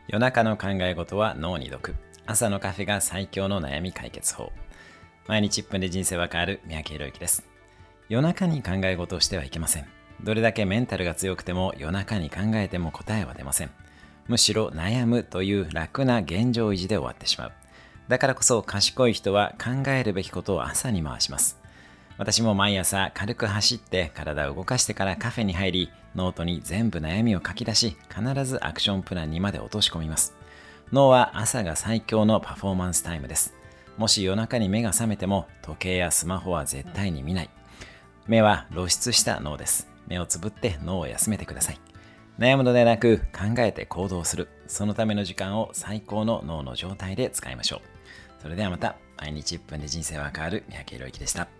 夜中の考え事は脳に毒。朝のカフェが最強の悩み解決法。毎日1分で人生は変わる三宅宏之です。夜中に考え事をしてはいけません。どれだけメンタルが強くても夜中に考えても答えは出ません。むしろ悩むという楽な現状維持で終わってしまう。だからこそ賢い人は考えるべきことを朝に回します。私も毎朝軽く走って体を動かしてからカフェに入り、ノートに全部悩みを書き出し、必ずアクションプランにまで落とし込みます。脳は朝が最強のパフォーマンスタイムです。もし夜中に目が覚めても時計やスマホは絶対に見ない。目は露出した脳です。目をつぶって脳を休めてください。悩むのではなく考えて行動する。そのための時間を最高の脳の状態で使いましょう。それではまた。毎日1分で人生は変わる三宅宏之でした。